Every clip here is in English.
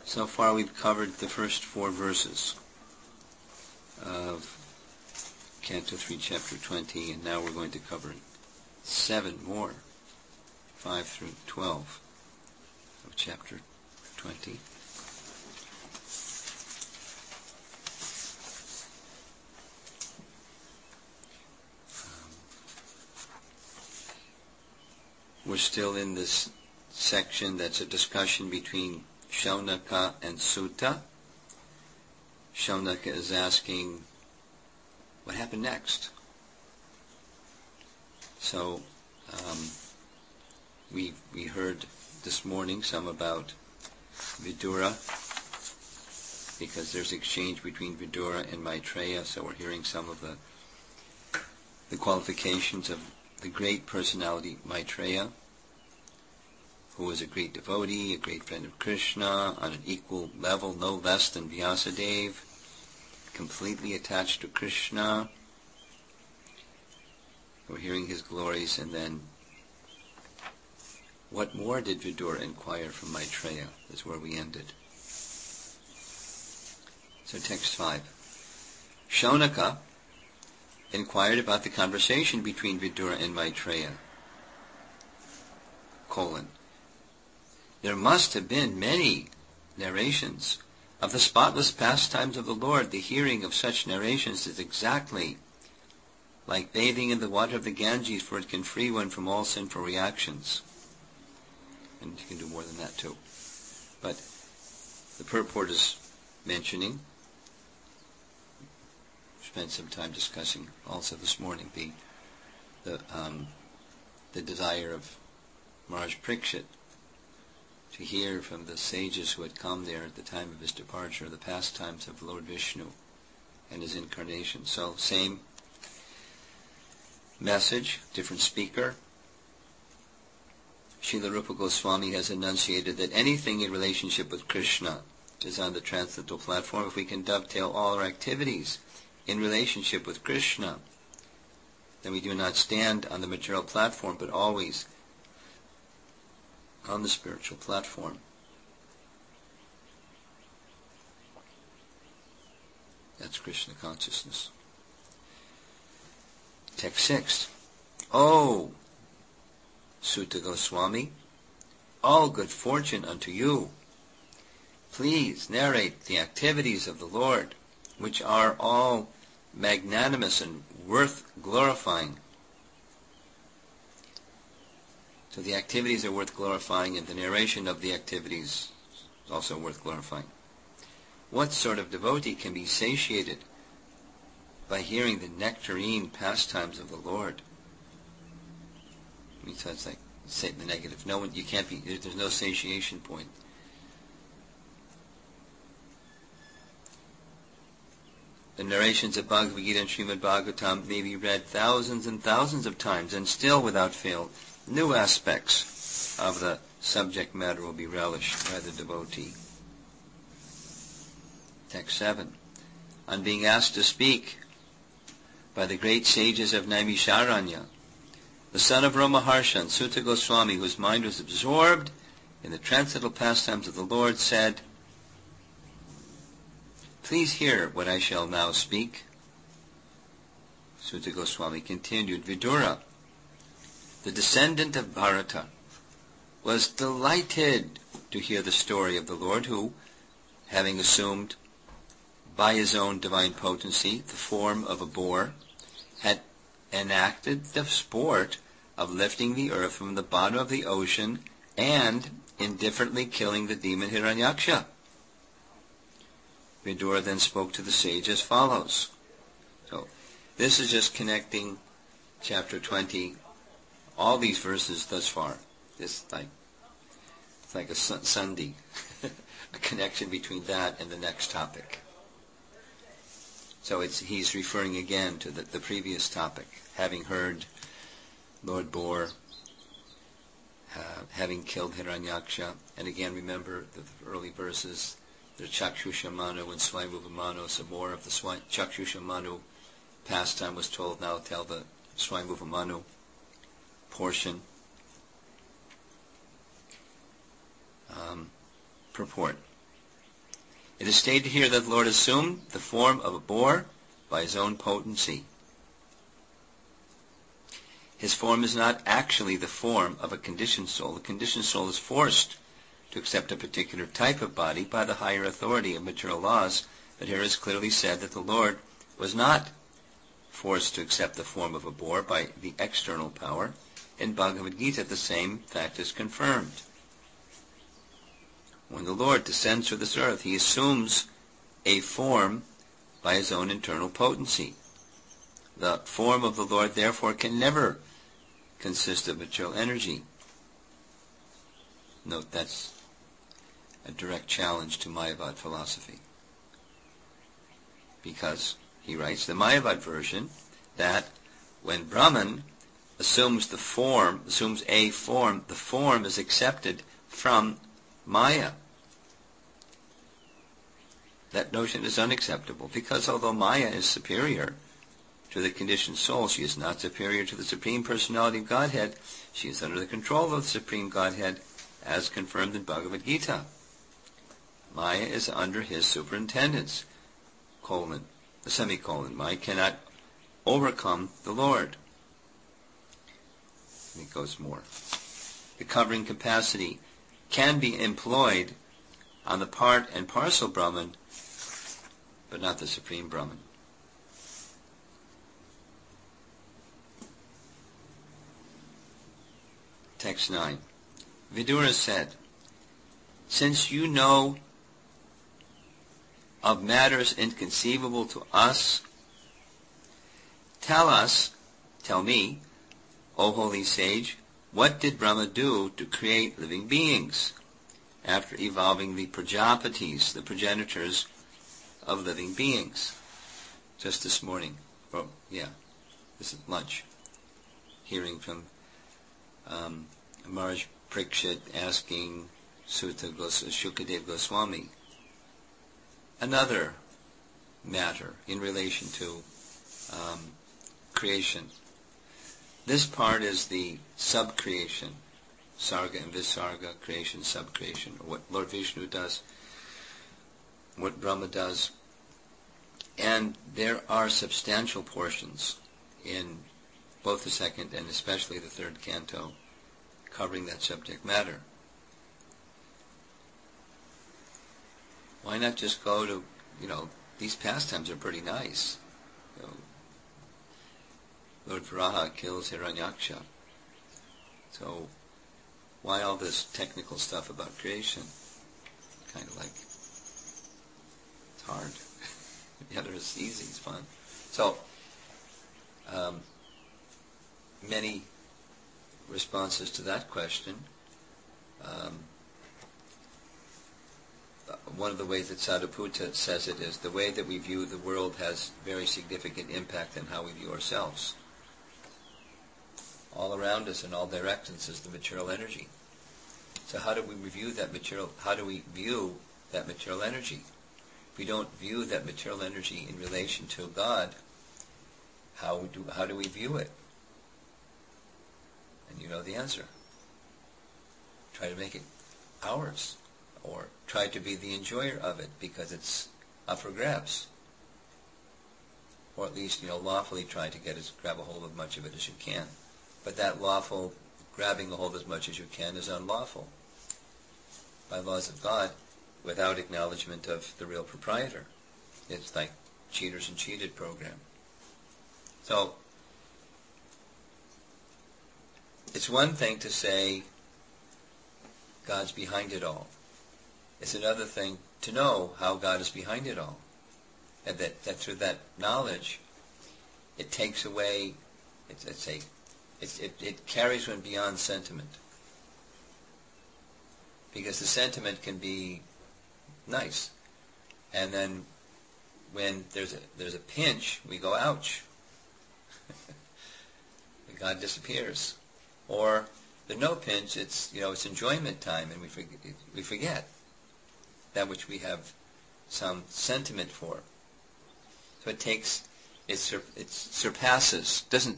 So far we've covered the first 4 verses of Canto 3, Chapter 20, and now we're going to cover 7 more, 5 through 12 of Chapter 20. We're still in this section that's a discussion between Shaunaka and Sutta. Shaunaka is asking, what happened next? So, we heard this morning some about Vidura, because there's exchange between Vidura and Maitreya, so we're hearing some of the qualifications of the great personality Maitreya, who was a great devotee, a great friend of Krishna, on an equal level, no less than Vyasadeva, completely attached to Krishna. We're hearing his glories, and then what more did Vidura inquire from Maitreya? Is where we ended. So text 5. Shaunaka inquired about the conversation between Vidura and Maitreya. There must have been many narrations of the spotless pastimes of the Lord. The hearing of such narrations is exactly like bathing in the water of the Ganges, for it can free one from all sinful reactions. And you can do more than that too. But the purport is mentioning, spent some time discussing also this morning, the desire of Maharaj Parikshit to hear from the sages who had come there at the time of his departure the pastimes of Lord Vishnu and his incarnation. So, same message, different speaker. Srila Rupa Goswami has enunciated that anything in relationship with Krishna is on the transcendental platform. If we can dovetail all our activities in relationship with Krishna, then we do not stand on the material platform, but always on the spiritual platform. That's Krishna consciousness. Text 6. Oh, Sutta Goswami, all good fortune unto you. Please narrate the activities of the Lord, which are all magnanimous and worth glorifying. So the activities are worth glorifying, and the narration of the activities is also worth glorifying. What sort of devotee can be satiated by hearing the nectarine pastimes of the Lord? I mean, so it's like say the negative. No one, you can't be. There's no satiation point. The narrations of Bhagavad Gita and Srimad Bhagavatam may be read thousands and thousands of times, and still, without fail, new aspects of the subject matter will be relished by the devotee. Text 7. On being asked to speak by the great sages of Naimisharanya, the son of Romaharshan, Sutta Goswami, whose mind was absorbed in the transcendental pastimes of the Lord, said, "Please hear what I shall now speak." Sutta Goswami continued, Vidura, the descendant of Bharata, was delighted to hear the story of the Lord who, having assumed by his own divine potency the form of a boar, had enacted the sport of lifting the earth from the bottom of the ocean and indifferently killing the demon Hiranyaksha. Vidura then spoke to the sage as follows. So, this is just connecting chapter 20, all these verses thus far. It's like a Sunday, a connection between that and the next topic. So he's referring again to the previous topic, having heard Lord Boar, having killed Hiranyaksha, and again remember the early verses, the Chakshusha Manu and Swayambhuva Manu, some more of the Chakshusha Manu pastime was told, now tell the Swayambhuva Manu portion. Purport. It is stated here that the Lord assumed the form of a boar by his own potency. His form is not actually the form of a conditioned soul. The conditioned soul is forced to accept a particular type of body by the higher authority of material laws, but here is clearly said that the Lord was not forced to accept the form of a boar by the external power. In Bhagavad Gita, the same fact is confirmed. When the Lord descends to this earth, he assumes a form by his own internal potency. The form of the Lord, therefore, can never consist of material energy. Note, that's a direct challenge to Mayavad philosophy. Because, he writes, the Mayavad version, that when Brahman assumes a form, the form is accepted from Maya. That notion is unacceptable, because although Maya is superior to the conditioned soul, she is not superior to the Supreme Personality of Godhead. She is under the control of the Supreme Godhead, as confirmed in Bhagavad Gita. Maya is under his superintendence, semicolon. Maya cannot overcome the Lord. And it goes more. The covering capacity can be employed on the part and parcel Brahman, but not the Supreme Brahman. Text 9. Vidura said, since you know of matters inconceivable to us, tell me, O holy sage, what did Brahma do to create living beings after evolving the Prajapatis, the progenitors of living beings? Just this morning, this is lunch, hearing from Maharaj Parikshit asking Shukadev Goswami another matter in relation to creation. This part is the sub-creation, Sarga and Visarga, creation, sub-creation, or what Lord Vishnu does, what Brahma does. And there are substantial portions in both the second and especially the third canto covering that subject matter. Why not just go to, these pastimes are pretty nice. Lord Varaha kills Hiranyaksha. So why all this technical stuff about creation? Kind of like, it's hard. The other is easy, it's fun. So, many responses to that question. One of the ways that Sadhuputta says it is the way that we view the world has very significant impact on how we view ourselves. All around us in all directions is the material energy. So how do we view that material energy? If we don't view that material energy in relation to God, how do we view it? And you know the answer. Try to make it ours, or try to be the enjoyer of it because it's up for grabs. Or at least, lawfully try to grab a hold of as much of it as you can. But that lawful grabbing a hold as much as you can is unlawful by laws of God without acknowledgement of the real proprietor. It's like cheaters and cheated program. So, it's one thing to say God's behind it all. It's another thing to know how God is behind it all. And that through that knowledge, it takes away, it carries one beyond sentiment. Because the sentiment can be nice. And then when there's a pinch, we go, ouch. God disappears. Or the no pinch, it's enjoyment time, and we forget that which we have some sentiment for. So it surpasses, doesn't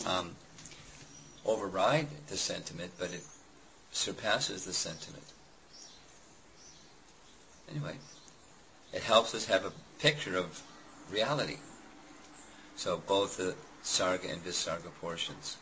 override the sentiment, but it surpasses the sentiment. Anyway, it helps us have a picture of reality. So both the Sarga and Visarga portions.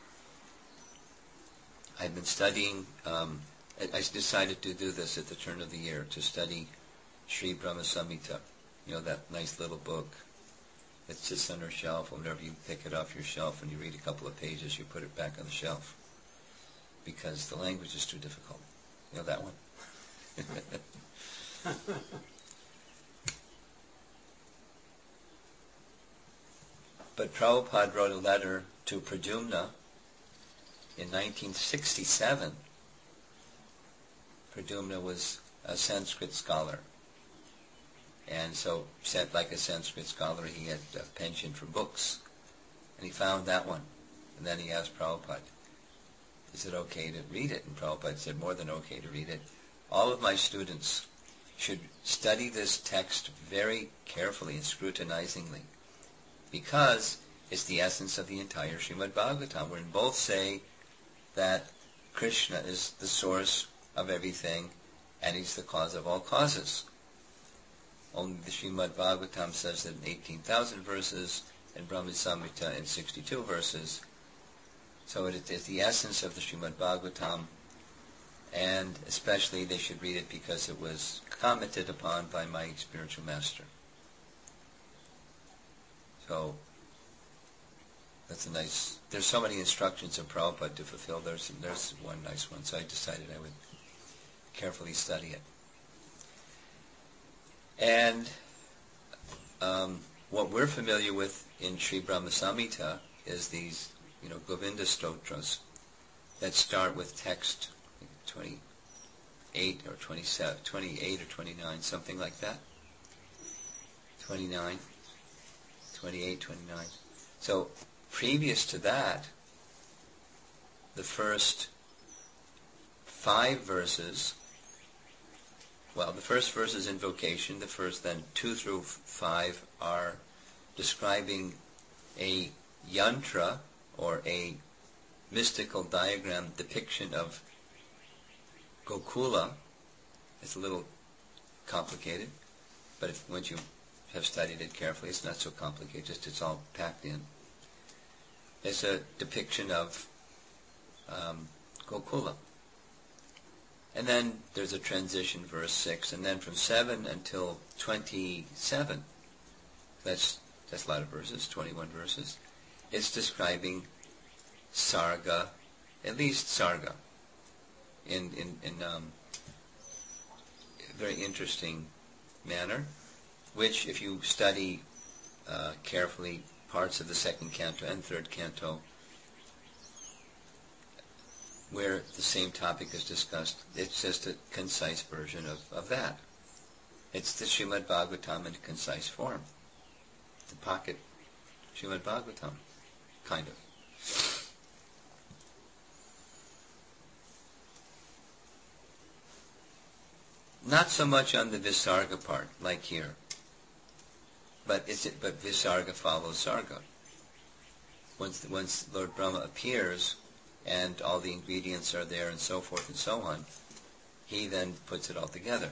I've been studying, I decided to do this at the turn of the year, to study Sri Brahma Samhita, that nice little book that sits on our shelf. Whenever you pick it off your shelf and you read a couple of pages, you put it back on the shelf because the language is too difficult. You know that one? But Prabhupada wrote a letter to Pradyumna in 1967. Pradyumna was a Sanskrit scholar. And so, like a Sanskrit scholar, he had a penchant for books. And he found that one. And then he asked Prabhupada, is it okay to read it? And Prabhupada said, more than okay to read it. All of my students should study this text very carefully and scrutinizingly, because it's the essence of the entire Srimad Bhagavatam, wherein both say that Krishna is the source of everything and he's the cause of all causes. Only the Srimad Bhagavatam says that in 18,000 verses and Brahma Samhita in 62 verses. So it is the essence of the Srimad Bhagavatam, and especially they should read it because it was commented upon by my spiritual master. So that's a nice, there's so many instructions of Prabhupada to fulfill. There's one nice one, so I decided I would carefully study it. And what we're familiar with in Sri Brahma Samhita is these, Govinda Stotras that start with text 28 or 27, 28 or 29, something like that. 29, 28, 29. So previous to that, the first 5 verses, the first verse is invocation, the first then 2 through 5 are describing a yantra, or a mystical diagram depiction of Gokula. It's a little complicated, but once you have studied it carefully, it's not so complicated, just it's all packed in. It's a depiction of Gokula. And then there's a transition, verse 6, and then from 7 until 27, that's a lot of verses, 21 verses, it's describing Sarga, at least Sarga, in a very interesting manner, which if you study carefully parts of the 2nd canto and 3rd canto, where the same topic is discussed, it's just a concise version of that. It's the Srimad Bhagavatam in concise form. The pocket Srimad Bhagavatam, kind of. Not so much on the Visarga part, like here. But Visarga follows Sarga. Once Lord Brahma appears, and all the ingredients are there and so forth and so on, he then puts it all together.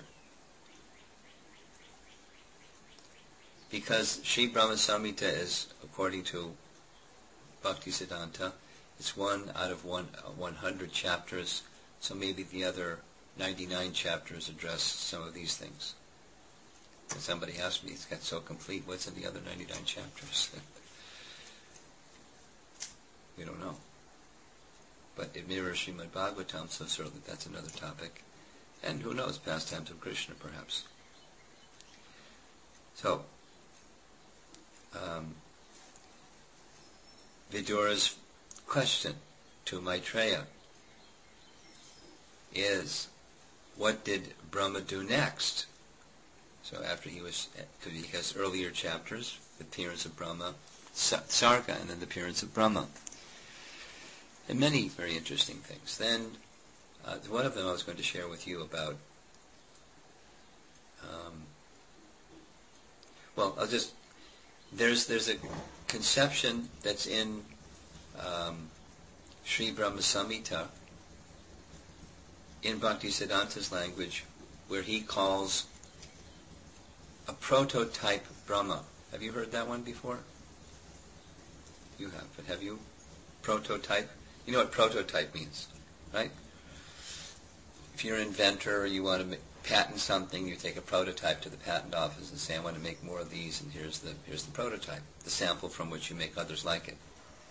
Because Sri Brahma Samhita is, according to Bhaktisiddhanta, it's 1 out of 100 chapters, so maybe the other 99 chapters address some of these things. And somebody asked me, it's got so complete, what's in the other 99 chapters? We don't know. But it mirrors Srimad Bhagavatam, so certainly that's another topic. And who knows, pastimes of Krishna, perhaps. So, Vidura's question to Maitreya is, what did Brahma do next? So after because earlier chapters, the appearance of Brahma, Sarga, and then the appearance of Brahma. And many very interesting things. Then, one of them I was going to share with you about, there's a conception that's in Sri Brahma Samhita, in Bhaktisiddhanta's language, where he calls a prototype Brahma. Have you heard that one before? You have, but have you? Prototype? You know what prototype means, right? If you're an inventor or you want to patent something, you take a prototype to the patent office and say, I want to make more of these, and here's the prototype, the sample from which you make others like it.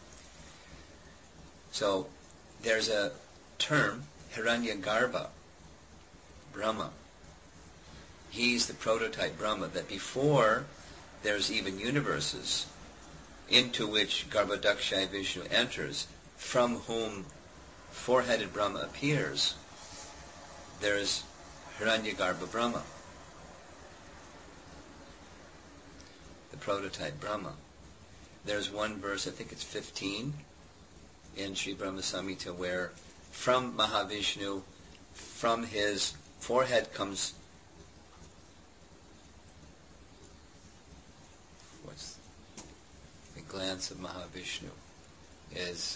So there's a term, Hiranyagarbha Brahma. He's the prototype Brahma, that before there's even universes into which Garbhodakshaya Vishnu enters, from whom four-headed Brahma appears, there's Hiranyagarbha Brahma, the prototype Brahma. There's one verse, I think it's 15, in Sri Brahma Samhita, where from Mahavishnu, from his forehead comes, what's the glance of Mahavishnu is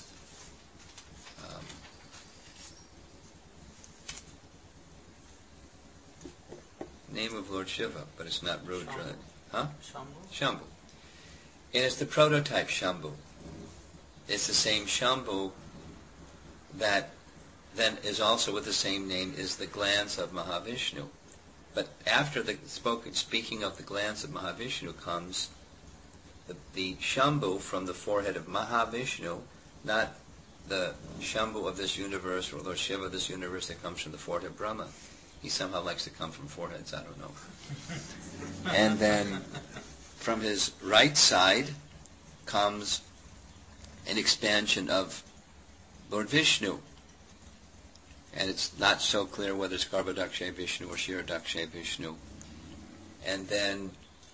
name of Lord Shiva, but it's not Rudra. Shambhu. Huh? Shambhu. Shambhu. And it's the prototype Shambhu. It's the same Shambhu that then is also with the same name is the glance of Mahavishnu. But after speaking of the glance of Mahavishnu comes the Shambhu from the forehead of Mahavishnu, not the Shambhu of this universe or Lord Shiva of this universe that comes from the forehead of Brahma. He somehow likes to come from foreheads, I don't know. And then from his right side comes an expansion of Lord Vishnu. And it's not so clear whether it's Garbhodakshaya Vishnu or Kshirodakshaya Vishnu. And then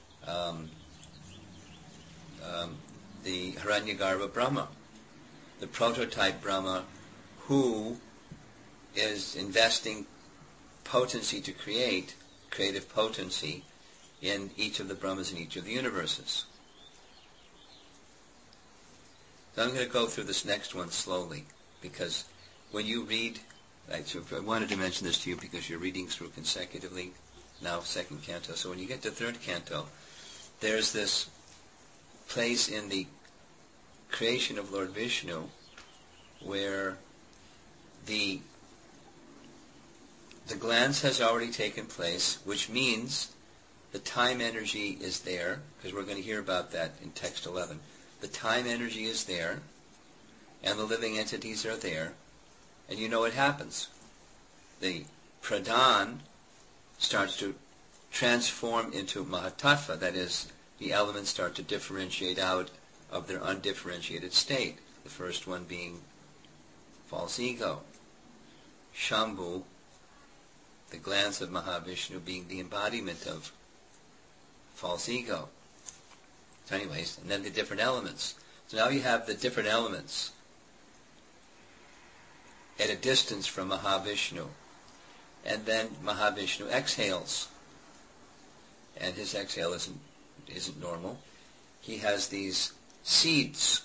the Hiranyagarbha Brahma, the prototype Brahma, who is investing potency to create, creative potency, in each of the Brahmas in each of the universes. So I'm going to go through this next one slowly, because when you read, I wanted to mention this to you because you're reading through consecutively, now second canto. So when you get to third canto, there's this place in the creation of Lord Vishnu where the glance has already taken place, which means the time energy is there, because we're going to hear about that in text 11. The time energy is there, and the living entities are there, and you know what happens. The pradhan starts to transform into mahatattva, that is, the elements start to differentiate out of their undifferentiated state, the first one being false ego. Shambhu, the glance of Mahavishnu, being the embodiment of false ego. So anyways, and then the different elements. So now you have the different elements at a distance from Mahavishnu. And then Mahavishnu exhales. And his exhale isn't normal. He has these seeds,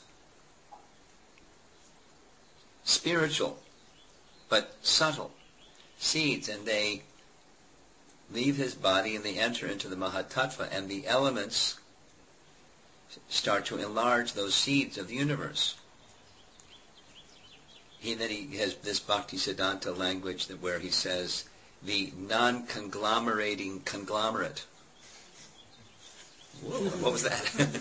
spiritual, but subtle seeds, and they leave his body and they enter into the mahatattva, and the elements start to enlarge those seeds of the universe. He has this Bhaktisiddhanta language where he says the non-conglomerating conglomerate. Whoa, what was that?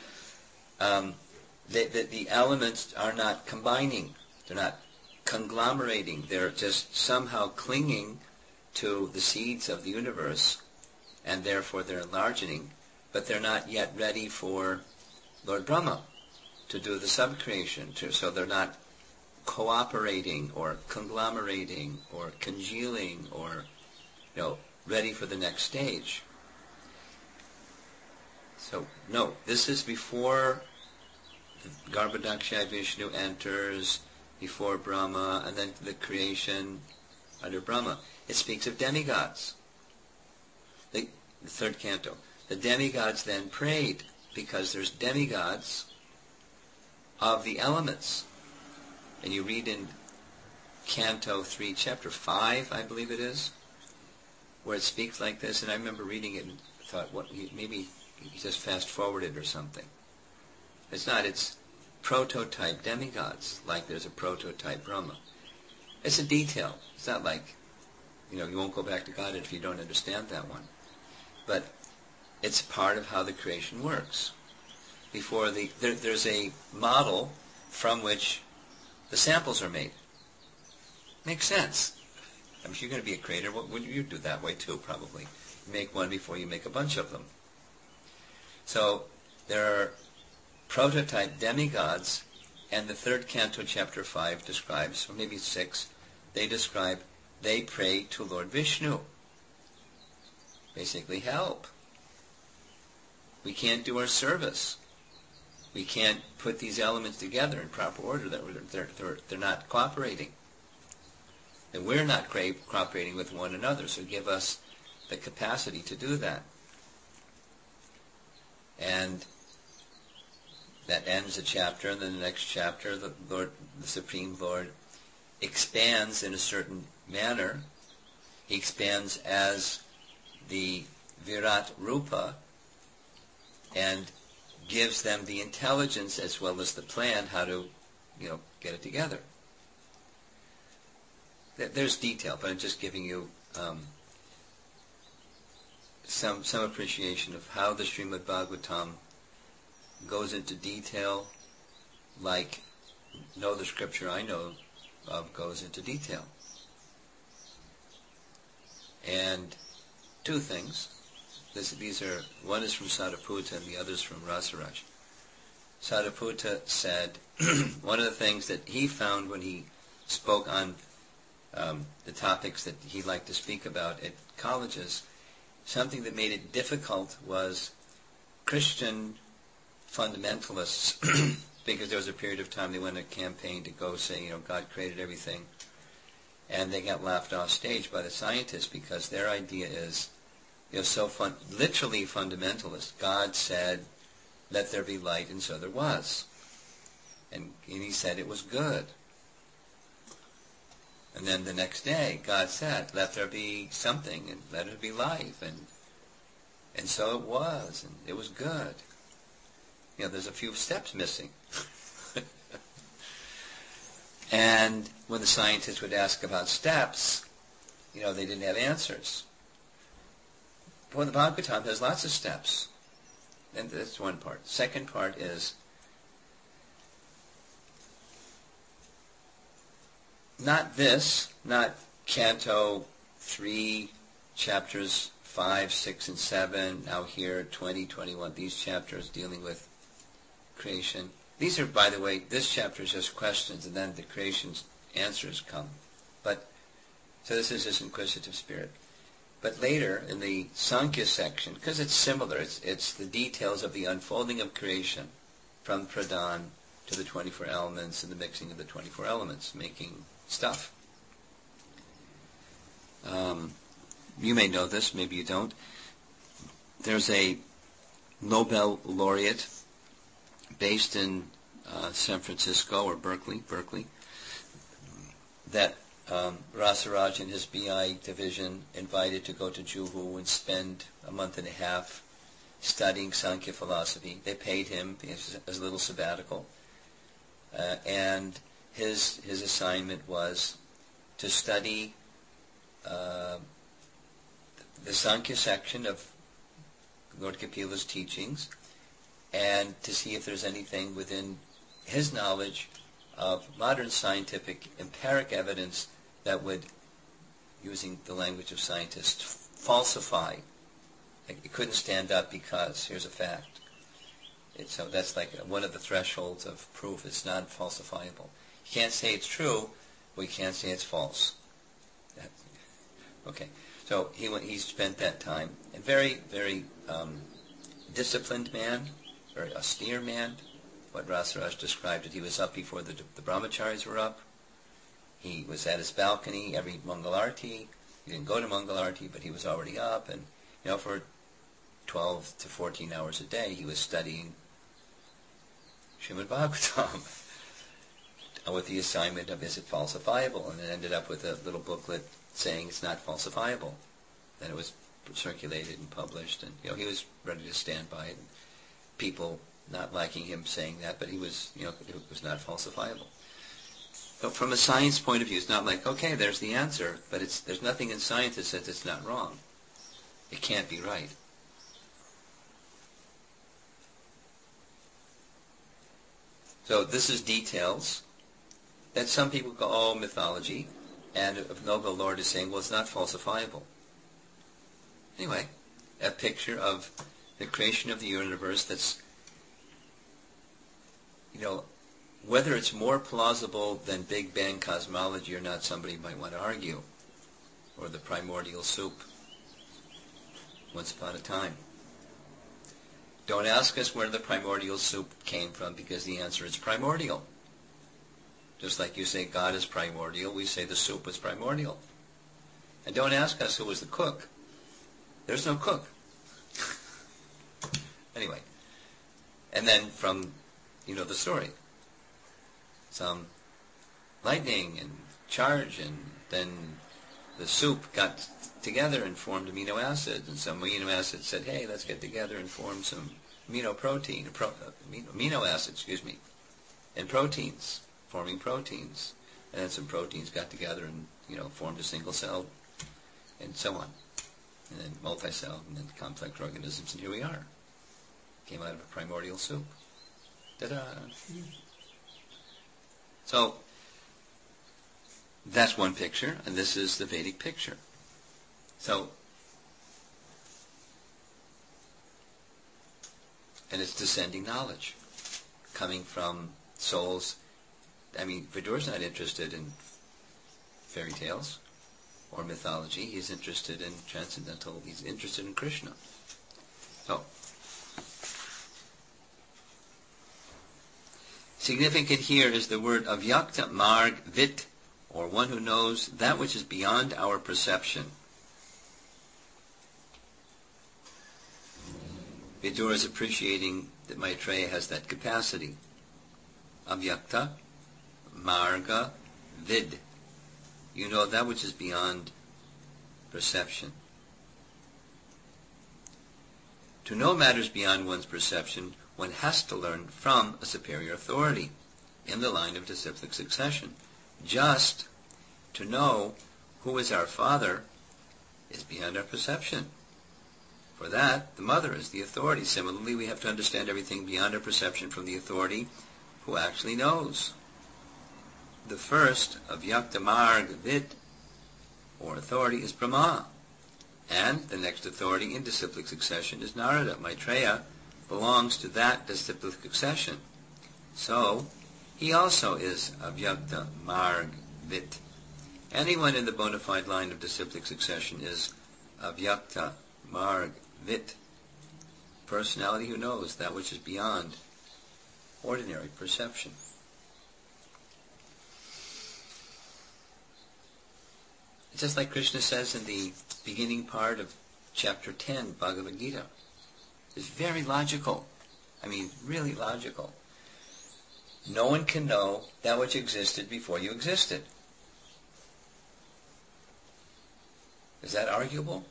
The elements are not combining. They're not conglomerating. They're just somehow clinging to the seeds of the universe, and therefore they're enlarging, but they're not yet ready for Lord Brahma to do the subcreation. So they're not cooperating or conglomerating or congealing or ready for the next stage. So no, this is before Garbhodakshaya Vishnu enters, before Brahma, and then the creation under Brahma. It speaks of demigods. The third canto. The demigods then prayed, because there's demigods of the elements. And you read in Canto 3, Chapter 5, I believe it is, where it speaks like this, and I remember reading it in thought, maybe he just fast-forwarded or something. It's not. It's prototype demigods, like there's a prototype Brahma. It's a detail. It's not like, you won't go back to God if you don't understand that one. But it's part of how the creation works. There's a model from which the samples are made. Makes sense. If you're going to be a creator, wouldn't you do that way too, probably? You make one before you make a bunch of them. So there are prototype demigods, and the third canto, chapter 5, describes, or maybe 6, they pray to Lord Vishnu. Basically, help. We can't do our service. We can't put these elements together in proper order. They're not cooperating. And we're not cooperating with one another, so give us the capacity to do that. And that ends the chapter, and then the next chapter, the Supreme Lord expands in a certain manner. He expands as the Virat Rupa and gives them the intelligence as well as the plan how to, get it together. There's detail, but I'm just giving you some appreciation of how the Srimad Bhagavatam goes into detail like no other scripture I know of goes into detail. And two things. One is from Sariputta and the other is from Rasaraj. Sariputta said one of the things that he found when he spoke on the topics that he liked to speak about at colleges, something that made it difficult was Christian fundamentalists, because there was a period of time they went on a campaign to go say, God created everything, and they got laughed off stage by the scientists because their idea is, literally fundamentalist. God said, let there be light, and so there was. And he said it was good. And then the next day, God said, let there be something, and let it be life. And so it was, and it was good. There's a few steps missing. And when the scientists would ask about steps, they didn't have answers. Well, the Bhagavatam has lots of steps. And that's one part. Second part is not Canto 3, chapters 5, 6, and 7, now here, 20, 21, these chapters dealing with creation. These are, by the way, this chapter is just questions, and then the creation's answers come. So this is this inquisitive spirit. But later, in the Sankhya section, because it's similar, it's the details of the unfolding of creation, from Pradhan to the 24 elements and the mixing of the 24 elements, making stuff. You may know this, maybe you don't. There's a Nobel laureate based in San Francisco or Berkeley, that Rasaraj and his BI division invited to go to Juhu and spend a month and a half studying Sankhya philosophy. They paid him as a little sabbatical. And his assignment was to study the Sankhya section of Lord Kapila's teachings and to see if there's anything within his knowledge of modern scientific empiric evidence that would, using the language of scientists, falsify. It couldn't stand up because here's a fact. So that's like one of the thresholds of proof. It's non-falsifiable. You can't say it's true, but you can't say it's false. Okay, so he spent that time. A very, very disciplined man, very austere man. What Rasaraj described it, he was up before the brahmacharis were up. He was at his balcony every Mangalarti. He didn't go to Mangalarti, but he was already up. And, for 12 to 14 hours a day, he was studying Srimad Bhagavatam with the assignment of, is it falsifiable? And it ended up with a little booklet saying it's not falsifiable. Then it was circulated and published, and he was ready to stand by it. People not liking him saying that, but he was, it was not falsifiable. But from a science point of view, it's not like, okay, there's the answer, but there's nothing in science that says it's not wrong. It can't be right. So this is details that some people go, oh, mythology, and Noble Lord is saying, well, it's not falsifiable. Anyway, a picture of the creation of the universe that's, whether it's more plausible than Big Bang cosmology or not, somebody might want to argue. Or the primordial soup, once upon a time. Don't ask us where the primordial soup came from, because the answer is primordial. Just like you say God is primordial, we say the soup was primordial. And don't ask us who was the cook. There's no cook. Anyway. And then from, the story. Some lightning and charge, and then the soup got together and formed amino acids, and some amino acids said, hey, let's get together and form some amino acids, and proteins, forming proteins. And then some proteins got together and, formed a single cell, and so on. And then multi-cell, and then complex organisms, and here we are. Came out of a primordial soup. Ta-da! So, that's one picture, and this is the Vedic picture. So, and it's descending knowledge, coming from souls. Vidura's not interested in fairy tales or mythology. He's interested in transcendental. He's interested in Krishna. So, significant here is the word avyakta marg vit, or one who knows that which is beyond our perception. Vidura is appreciating that Maitreya has that capacity. Avyakta marga vid. You know that which is beyond perception. To know matters beyond one's perception, one has to learn from a superior authority in the line of disciplic succession. Just to know who is our father is beyond our perception. For that, the mother is the authority. Similarly, we have to understand everything beyond our perception from the authority who actually knows. The first of Yaktamarg Vid, or authority, is Brahma. And the next authority in disciplic succession is Narada. Maitreya belongs to that disciplic succession. So, he also is Avyakta Marg Vit. Anyone in the bona fide line of disciplic succession is Avyakta Marg Vit. Personality who knows that which is beyond ordinary perception. It's just like Krishna says in the beginning part of chapter 10, Bhagavad Gita. It's very logical. Really logical. No one can know that which existed before you existed. Is that arguable?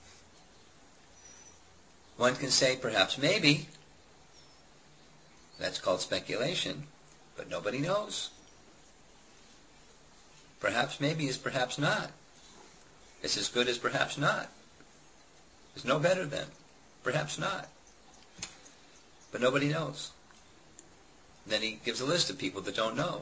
One can say, perhaps, maybe. That's called speculation, but nobody knows. Perhaps, maybe is perhaps not. It's as good as perhaps not. It's no better than perhaps not. But nobody knows. Then he gives a list of people that don't know.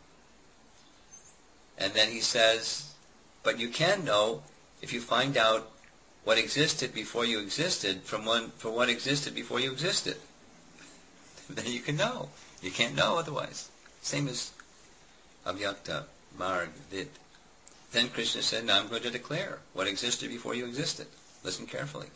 And then he says, but you can know if you find out what existed before you existed for what existed before you existed. Then you can know. You can't know otherwise. Same as Avyakta Marg Vid. Then Krishna said, now I'm going to declare what existed before you existed. Listen carefully.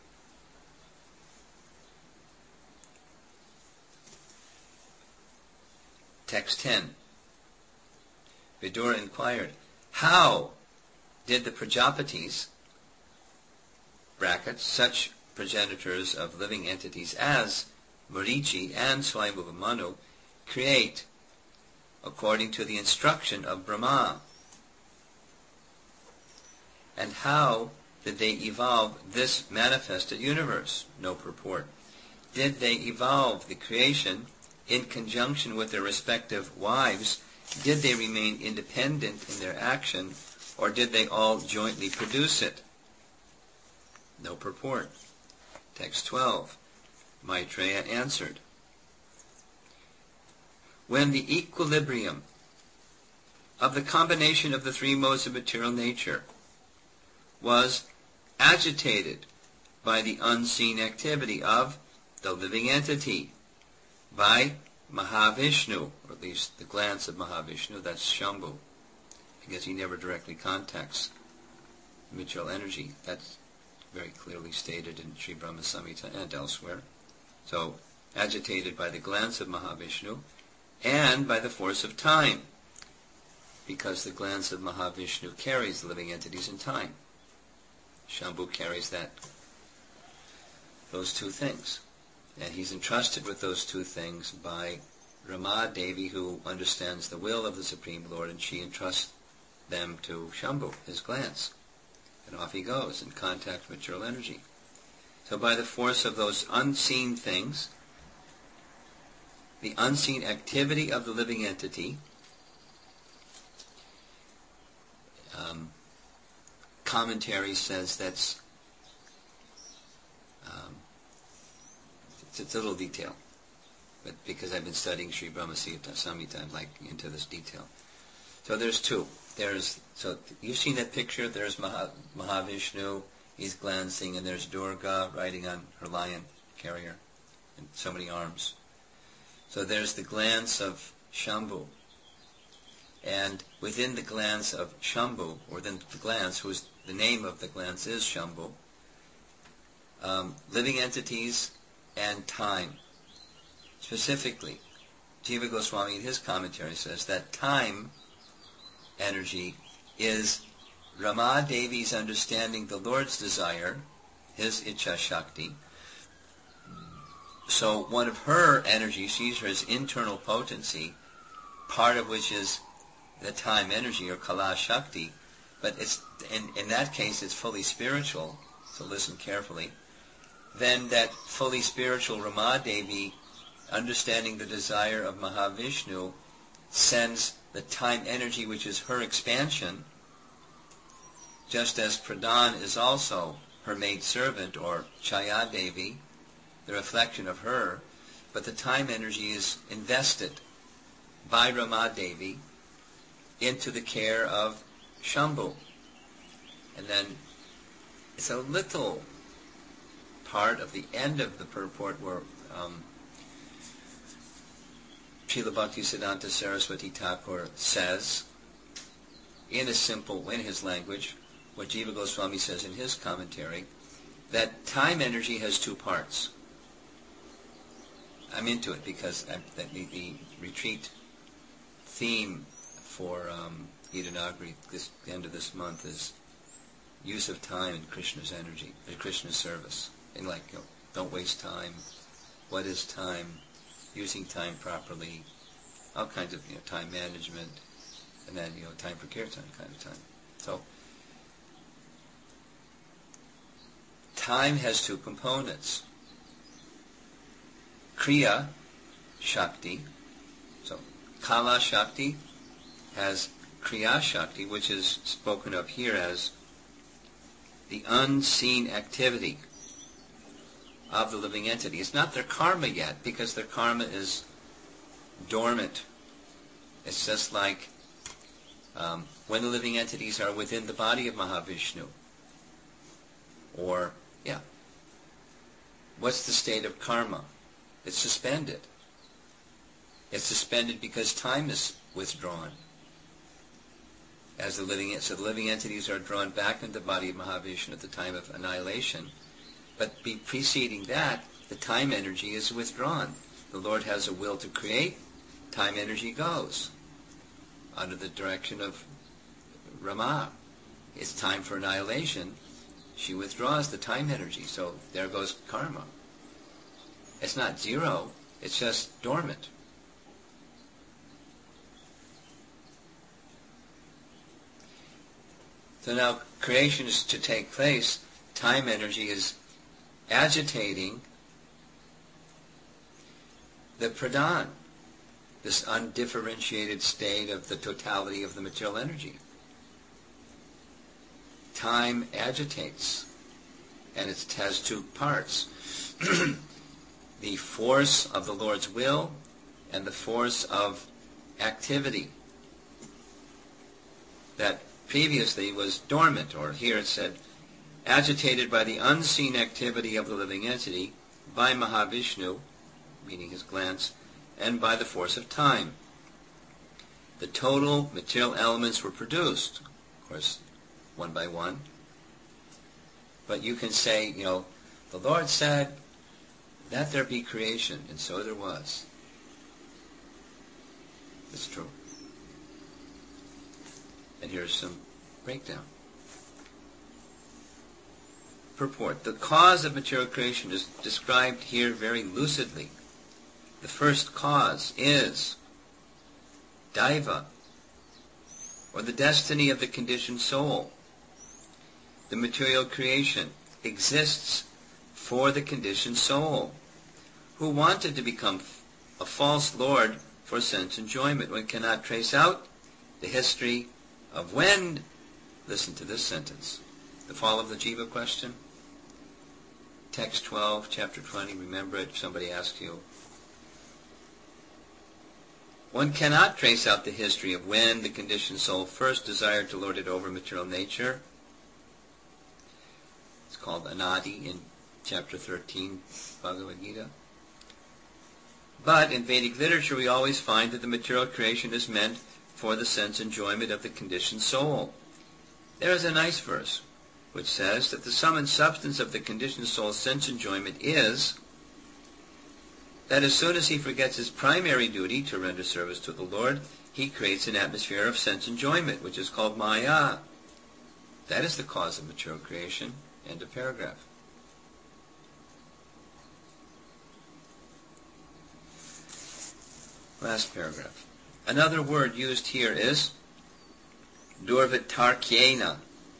Text 10. Vidura inquired, how did the Prajapatis, brackets, such progenitors of living entities as Marichi and Swayambhuva Manu, create according to the instruction of Brahma? And how did they evolve this manifested universe? No purport. Did they evolve the creation in conjunction with their respective wives? Did they remain independent in their action, or did they all jointly produce it? No purport. Text 12. Maitreya answered, when the equilibrium of the combination of the three modes of material nature was agitated by the unseen activity of the living entity, by Mahavishnu, or at least the glance of Mahavishnu, that's Shambhu, because he never directly contacts material energy. That's very clearly stated in Sri Brahma Samhita and elsewhere. So, agitated by the glance of Mahavishnu and by the force of time, because the glance of Mahavishnu carries the living entities in time. Shambhu carries those two things. And he's entrusted with those two things by Rama Devi, who understands the will of the Supreme Lord, and she entrusts them to Shambhu, his glance. And off he goes in contact with material energy. So by the force of those unseen things, the unseen activity of the living entity, commentary says that's it's a little detail, but because I've been studying Sri Brahma Samhita, I'm like into this detail. So there's two. So you've seen that picture. There's Mahavishnu, he's glancing, and there's Durga riding on her lion carrier, and so many arms. So there's the glance of Shambhu, and within the glance of Shambhu, or then the glance, the name of the glance is Shambhu, living entities and time. Specifically, Jiva Goswami in his commentary says that time energy is Rama Devi's understanding the Lord's desire, his Ichha Shakti. So one of her energies, she's his internal potency, part of which is the time energy, or Kala Shakti, but it's in that case it's fully spiritual, so listen carefully. Then that fully spiritual Rama Devi, understanding the desire of Mahavishnu, sends the time energy, which is her expansion, just as Pradhan is also her maidservant, or Chaya Devi, the reflection of her, but the time energy is invested by Rama Devi into the care of Shambhu. And then it's a little part of the end of the purport where Srila Bhaktisiddhanta Saraswati Thakur says, in his language, what Jiva Goswami says in his commentary, that time energy has two parts. I'm into it because the retreat theme for Gita Nagari this end of this month is use of time in Krishna's energy, Krishna's service. And don't waste time. What is time? Using time properly. All kinds of time management, and then time for kirtan kind of time. So time has two components. Kriya Shakti. So Kala Shakti has Kriya Shakti, which is spoken of here as the unseen activity of the living entity. It's not their karma yet, because their karma is dormant. It's just like when the living entities are within the body of Mahavishnu. Or, what's the state of karma? It's suspended. It's suspended because time is withdrawn. So the living entities are drawn back into the body of Mahavishnu at the time of annihilation. But preceding that, the time energy is withdrawn. The Lord has a will to create, time energy goes under the direction of Rama. It's time for annihilation. She withdraws the time energy, so there goes karma. It's not zero, it's just dormant. So now creation is to take place. Time energy is agitating the pradhan, this undifferentiated state of the totality of the material energy. Time agitates, and it has two parts. The force of the Lord's will and the force of activity that previously was dormant, or here it said, agitated by the unseen activity of the living entity, by Mahavishnu, meaning his glance, and by the force of time. The total material elements were produced, of course, one by one. But you can say, the Lord said, "Let there be creation," and so there was. It's true. And here's some breakdown. Purport. The cause of material creation is described here very lucidly. The first cause is Daiva, or the destiny of the conditioned soul. The material creation exists for the conditioned soul, who wanted to become a false lord for sense enjoyment. One cannot trace out the history of when. Listen to this sentence. The fall of the jiva question. Text 12, chapter 20. Remember it if somebody asks you. One cannot trace out the history of when the conditioned soul first desired to lord it over material nature. It's called Anadi in chapter 13, Bhagavad Gita. But in Vedic literature we always find that the material creation is meant for the sense enjoyment of the conditioned soul. There is a nice verse which says that the sum and substance of the conditioned soul's sense enjoyment is that as soon as he forgets his primary duty to render service to the Lord, he creates an atmosphere of sense enjoyment, which is called Maya. That is the cause of material creation. End of paragraph. Last paragraph. Another word used here is Durvitarkyena.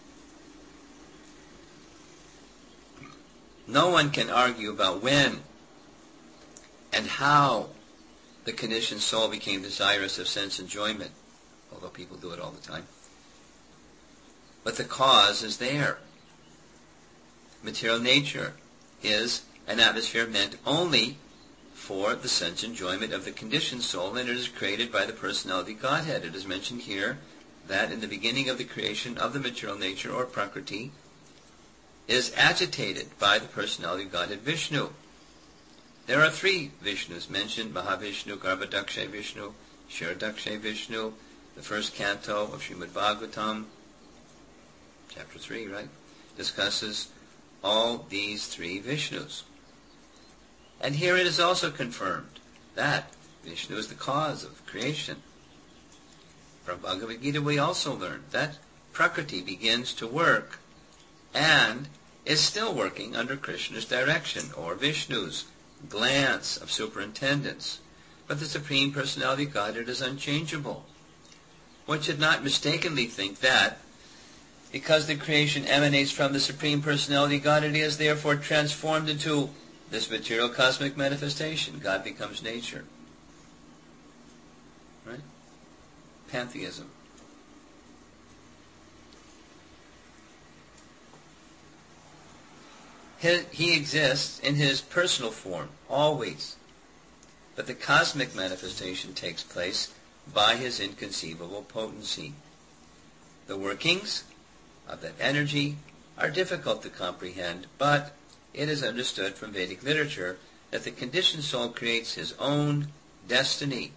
No one can argue about when and how the conditioned soul became desirous of sense enjoyment, although people do it all the time. But the cause is there. Material nature is an atmosphere meant only for the sense enjoyment of the conditioned soul, and it is created by the personality Godhead. It is mentioned here that in the beginning of the creation of the material nature, or Prakriti, is agitated by the personality Godhead Vishnu. There are three Vishnus mentioned: Mahavishnu, Garbhadakshay Vishnu, Shiradakshay Vishnu. The first canto of Srimad Bhagavatam, chapter 3, right, discusses all these three Vishnus. And here it is also confirmed that Vishnu is the cause of creation. From Bhagavad Gita we also learn that Prakriti begins to work and is still working under Krishna's direction, or Vishnu's glance of superintendence. But the Supreme Personality Godhead is unchangeable. One should not mistakenly think that because the creation emanates from the Supreme Personality Godhead, it is therefore transformed into this material cosmic manifestation. God becomes nature. Right? Pantheism. He exists in his personal form, always. But the cosmic manifestation takes place by his inconceivable potency. The workings of that energy are difficult to comprehend, but it is understood from Vedic literature that the conditioned soul creates his own destiny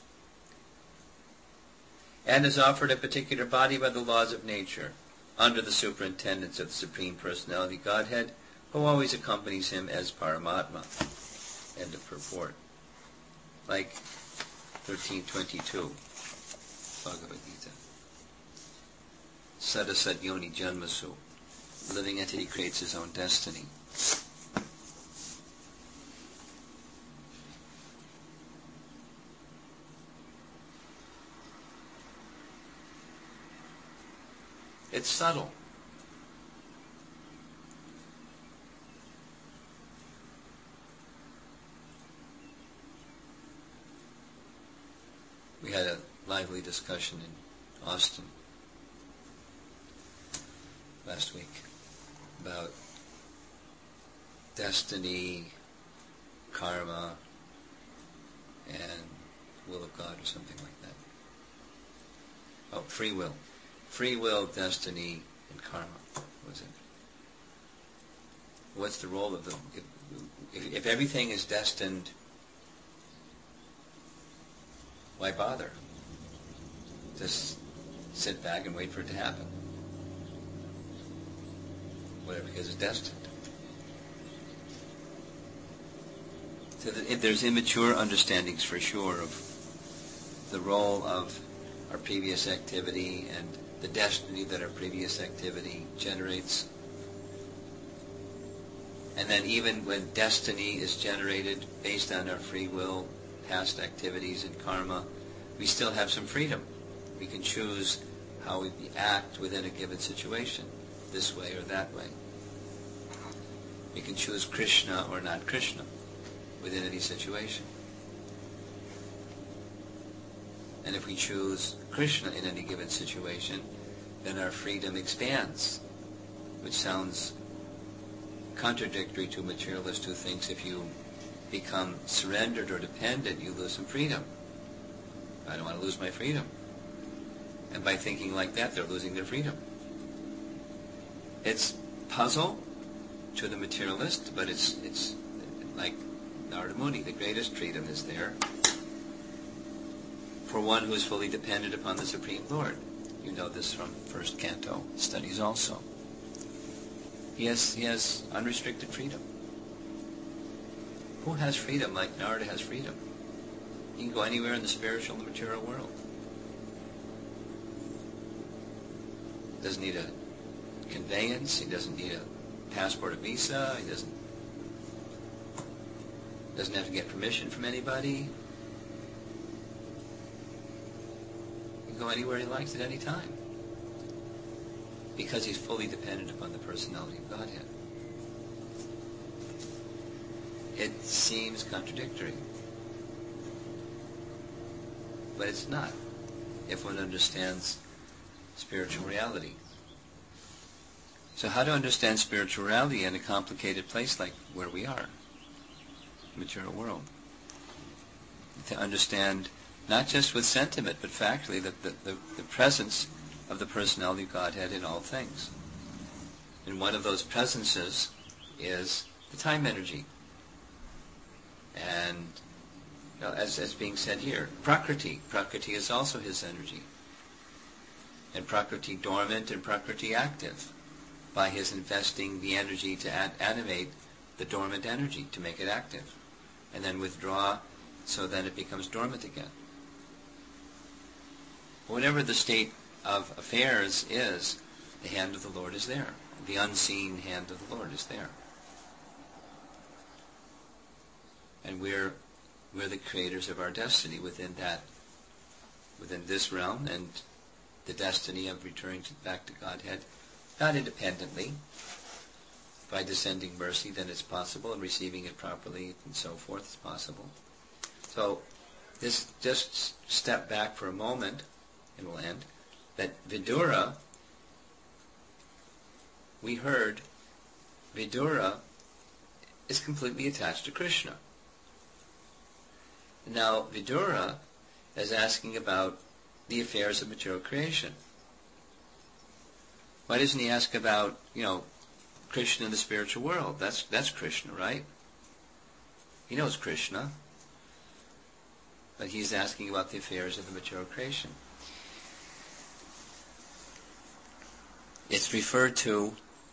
and is offered a particular body by the laws of nature under the superintendence of the Supreme Personality Godhead, who always accompanies him as Paramatma. End of purport. Like 1322, Bhagavad Gita. Sadasat Yoni Janmasu. The living entity creates his own destiny. It's subtle. We had a lively discussion in Austin last week about destiny, karma, and will of God, or something like that. Oh, free will. Free will, destiny, and karma, was it? What's the role of them? If everything is destined, why bother? Just sit back and wait for it to happen. Whatever, because it's destined. So if there's immature understandings, for sure, of the role of our previous activity and the destiny that our previous activity generates. And then even when destiny is generated based on our free will, past activities and karma, we still have some freedom. We can choose how we act within a given situation, this way or that way. We can choose Krishna or not Krishna within any situation. And if we choose Krishna in any given situation, then our freedom expands, which sounds contradictory to materialist who thinks if you become surrendered or dependent, you lose some freedom. I don't want to lose my freedom. And by thinking like that, they're losing their freedom. It's puzzle to the materialist, but it's like Narada Muni, the greatest freedom is there for one who is fully dependent upon the Supreme Lord. You know this from first canto studies also. He has unrestricted freedom. Who has freedom like Narada has freedom? He can go anywhere in the spiritual and material world. Doesn't need a conveyance. He doesn't need a passport or visa. He doesn't have to get permission from anybody. He can go anywhere he likes at any time, because he's fully dependent upon the personality of Godhead. It seems contradictory, but it's not, if one understands spiritual reality. So how to understand spiritual reality in a complicated place like where we are, the material world? To understand, not just with sentiment, but factually, the presence of the personality of Godhead in all things. And one of those presences is the time energy. And as being said here, Prakriti is also his energy. And Prakriti dormant and Prakriti active, by his investing the energy to animate the dormant energy, to make it active, and then withdraw so then it becomes dormant again. Whatever the state of affairs is, the hand of the Lord is there. The unseen hand of the Lord is there. And we're the creators of our destiny within this realm, and the destiny of returning back to Godhead, not independently, by descending mercy, then it's possible, and receiving it properly, and so forth, it's possible. So, this just step back for a moment, and we'll end, that Vidura, we heard, Vidura is completely attached to Krishna. Now, Vidura is asking about the affairs of material creation. Why doesn't he ask about, Krishna in the spiritual world? That's Krishna, right? He knows Krishna. But he's asking about the affairs of the material creation. It's referred to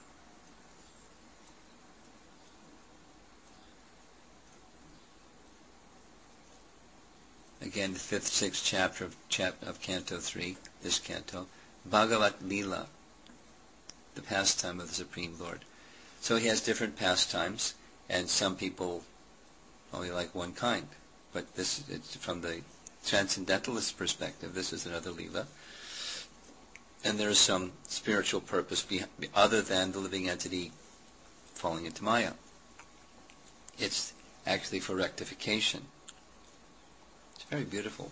again, the 5th, 6th chapter of Canto 3, this canto, Bhagavat Lila, the pastime of the Supreme Lord. So he has different pastimes, and some people only like one kind. But it's from the transcendentalist perspective, this is another Lila. And there's some spiritual purpose other than the living entity falling into Maya. It's actually for rectification. It's very beautiful.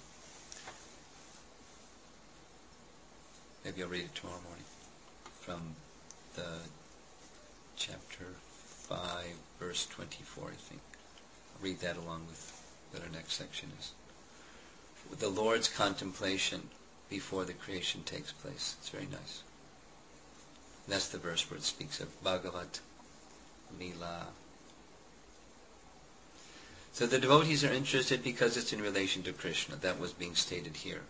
Maybe I'll read it tomorrow morning from the chapter 5, verse 24, I think. I'll read that along with what our next section is. The Lord's contemplation before the creation takes place. It's very nice. That's the verse where it speaks of Bhagavat Lila. So the devotees are interested because it's in relation to Krishna. That was being stated here.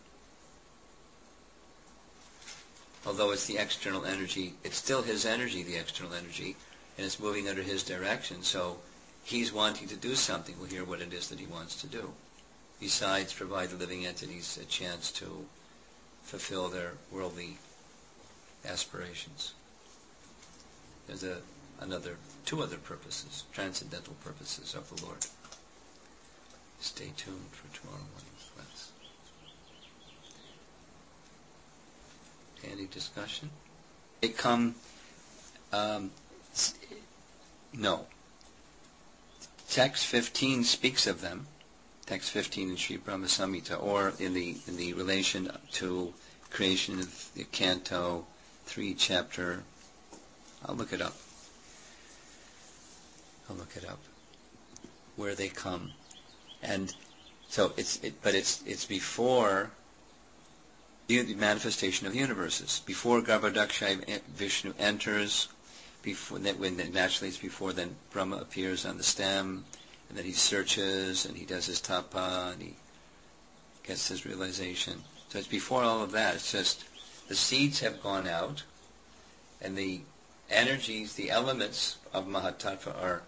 Although it's the external energy, it's still his energy, the external energy, and it's moving under his direction. So he's wanting to do something. We'll hear what it is that he wants to do. Besides, provide the living entities a chance to fulfill their worldly aspirations. There's two other purposes, transcendental purposes of the Lord. Stay tuned for tomorrow morning's class. Any discussion? They come, no. Text 15 speaks of them. Text 15 in Sri Brahma Samhita, or in the relation to creation of the Canto 3 chapter. I'll look it up. Where they come. And so it's before the manifestation of the universes. Before Garbhodakshaya Vishnu enters, naturally it's before then Brahma appears on the stem, and then he searches, and he does his tapa, and he gets his realization. So it's before all of that. It's just the seeds have gone out, and the energies, the elements of Mahatattva are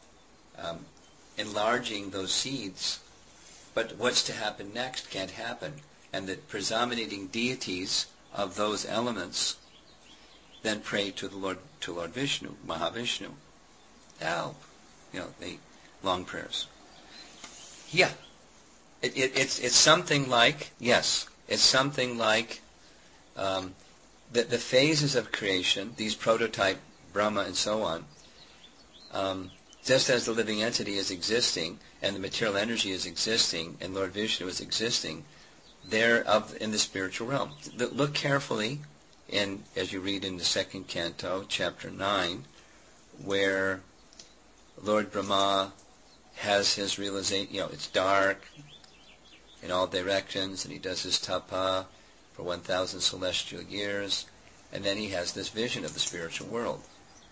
enlarging those seeds. But what's to happen next can't happen. And the predominating deities of those elements then pray to Lord Vishnu, Mahavishnu. Help! The long prayers. Yeah. It's something like, yes, it's something like the phases of creation, these prototype Brahma and so on, just as the living entity is existing and the material energy is existing and Lord Vishnu is existing, they're in the spiritual realm. Look carefully as you read in the second canto, chapter 9, where Lord Brahma has his realization, it's dark in all directions, and he does his tapa for 1,000 celestial years, and then he has this vision of the spiritual world.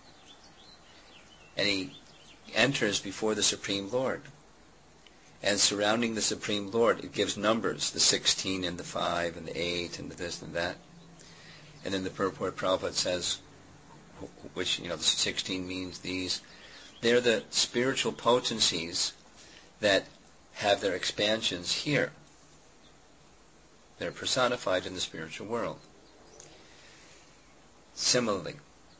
And he enters before the Supreme Lord. And surrounding the Supreme Lord, it gives numbers, the 16 and the 5 and the 8 and the this and that. And then the purport Prabhupada says, which, the 16 means these. They're the spiritual potencies that have their expansions here. They're personified in the spiritual world. Similarly,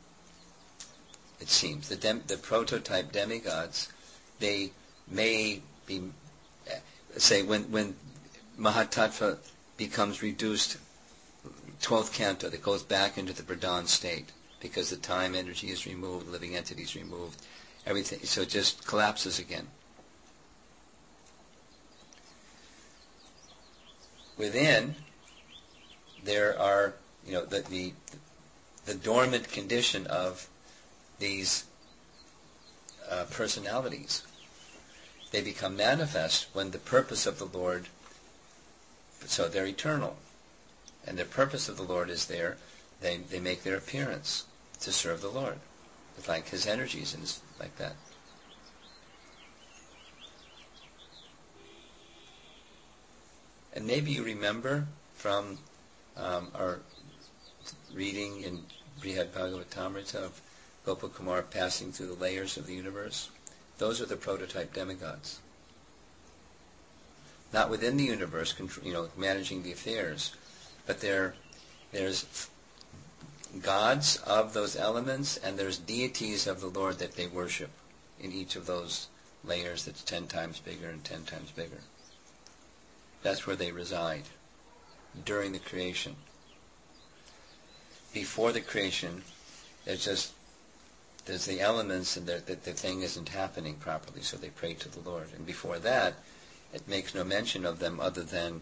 it seems, the prototype demigods, they may be, say, when Mahatattva becomes reduced, 12th canto, that goes back into the Pradhan state, because the time energy is removed, living entity is removed, everything, so it just collapses again. Within, there are, the dormant condition of these personalities. They become manifest when the purpose of the Lord, so they're eternal. And the purpose of the Lord is there. They make their appearance to serve the Lord. It's like his energies and like that. And maybe you remember from our reading in Brihad Bhagavatamrita of Gopakumar passing through the layers of the universe. Those are the prototype demigods. Not within the universe, managing the affairs, but there's gods of those elements, and there's deities of the Lord that they worship in each of those layers that's 10 times bigger and 10 times bigger. That's where they reside during the creation. before the creation, there's the elements, and the thing isn't happening properly, so they pray to the Lord. And before that, it makes no mention of them other than,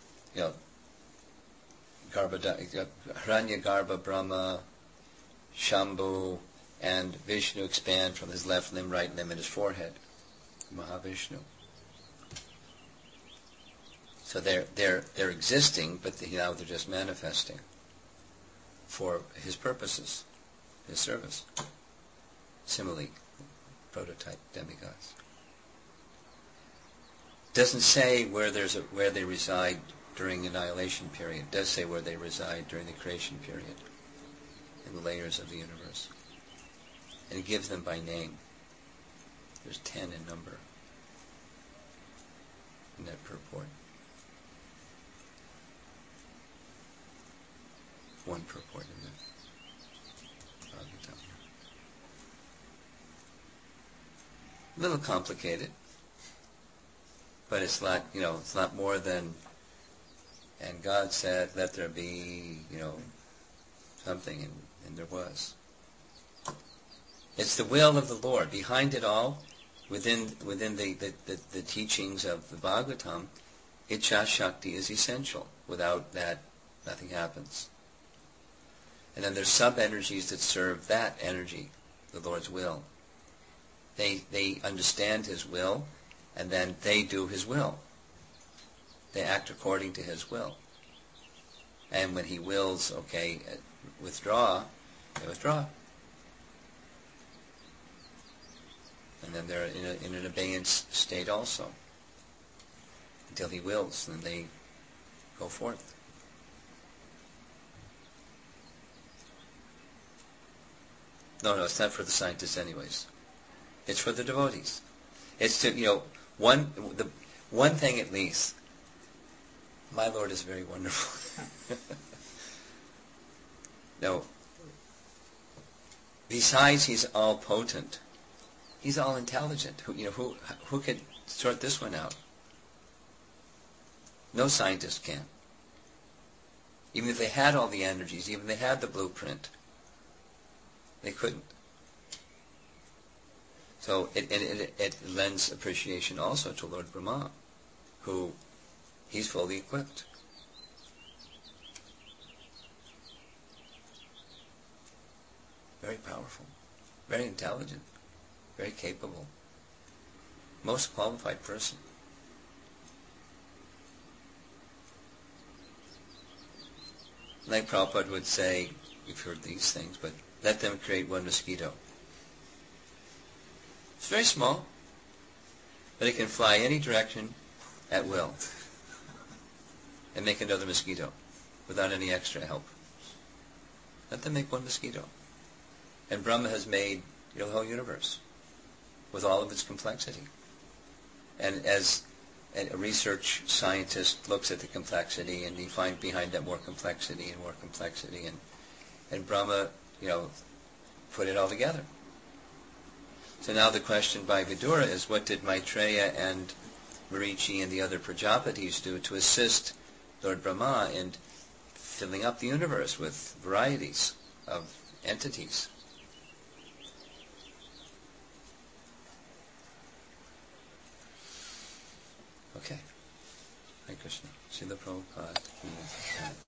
Hiranyagarbha, Brahma, Shambhu, and Vishnu expand from his left limb, right limb, and his forehead, Mahavishnu. So they're existing, but now they're just manifesting for his purposes, his service. Similarly, prototype demigods. Doesn't say where they reside during the annihilation period. It does say where they reside during the creation period, in the layers of the universe. And it gives them by name. There's 10 in number in that purport. 1 purport in the Bhagavatam. A little complicated, but it's not more than, and God said, let there be, something, and there was. It's the will of the Lord. Behind it all, within the teachings of the Bhagavatam, Ichha Shakti is essential. Without that, nothing happens. And then there's sub-energies that serve that energy, the Lord's will. They understand His will, and then they do His will. They act according to His will. And when He wills, withdraw, they withdraw. And then they're in an abeyance state also, until He wills, and they go forth. No, it's not for the scientists anyways. It's for the devotees. It's to, one thing at least. My Lord is very wonderful. No. Besides He's all potent, He's all intelligent. Who could sort this one out? No scientist can. Even if they had all the energies, even if they had the blueprint, they couldn't. So it lends appreciation also to Lord Brahma, who He's fully equipped. Very powerful, very intelligent, very capable, most qualified person. Like Prabhupada would say, you've heard these things, but let them create one mosquito. It's very small, but it can fly any direction at will and make another mosquito without any extra help. Let them make one mosquito. And Brahma has made the whole universe with all of its complexity. And as a research scientist looks at the complexity, and he finds behind that more complexity, and Brahma, put it all together. So now the question by Vidura is, what did Maitreya and Marichi and the other Prajapatis do to assist Lord Brahma in filling up the universe with varieties of entities? Okay. Hare Krishna. Srila Prabhupada.